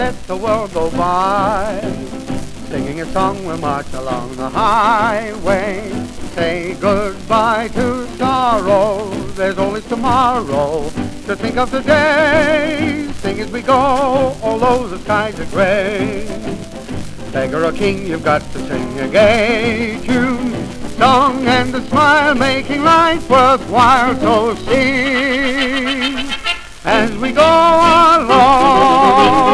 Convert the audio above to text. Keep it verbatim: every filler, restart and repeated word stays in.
let the world go by. Singing a song, we'll march along the highway. Say goodbye to sorrow, there's always tomorrow. To think of today, sing as we go, although the skies are gray. Beggar or king, you've got to sing a gay tune, song and a smile making life worthwhile. So sing as we go along.